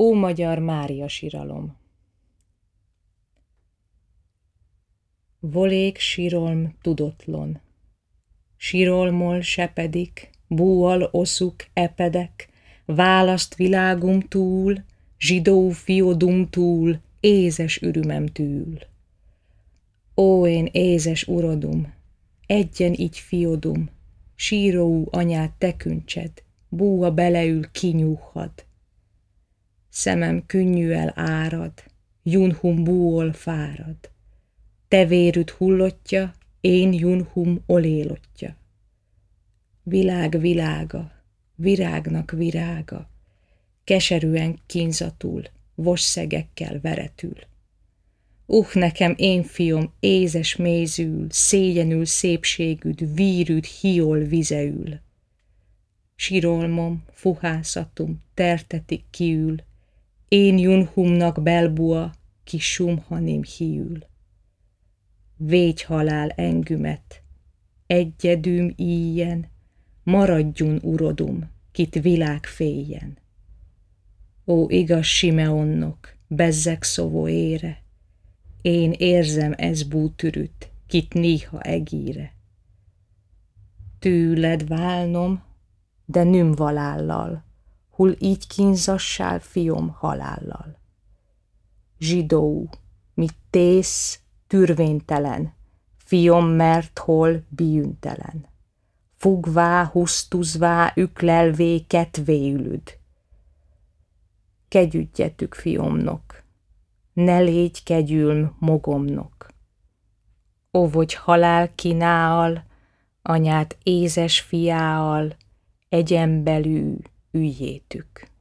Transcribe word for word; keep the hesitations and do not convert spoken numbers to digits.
Ó magyar Mária siralom! Volék sirolm tudotlon, sirolmol sepedik, búval oszuk epedek, választ világum túl, zsidó fiodum túl, ézes ürümem tűl. Ó, én ézes urodum, egyen így fiodum, síróú anyát tekintsed, búva beleül kinyújhad. Szemem könnyűel árad, junhum búol fárad, te vérüd hullottja, én junhum olélottja. Világ világa, virágnak virága, keserűen kínzatul, vosszegekkel veretül. Uh, nekem én fiom, ézes mézül, szégyenül szépségüd, vírüd hiol vizeül. Sirolmom, fuhászatum, tertetik kiül, én junhumnak belbua, ki sumhanim hiül. Végy halál engümet, egyedüm íjen, maradjun urodum, kit világ féljen. Ó, igaz Simeonnok, bezzeg szovó ére, én érzem ez bútürüt, kit néha egíre. Tőled válnom, de nüm valállal, hul így kínzassál fiom halállal. Zsidó, mit tész, türvénytelen, fiom mert hol bűntelen. Fugvá, husztuzvá, üklelvé, ketvéülüd. Kegyügyetük fiomnok, ne légy kegyülm mogomnok. Óvodj halál kínáal, anyát ézes fiáal, egyen belül üljétük.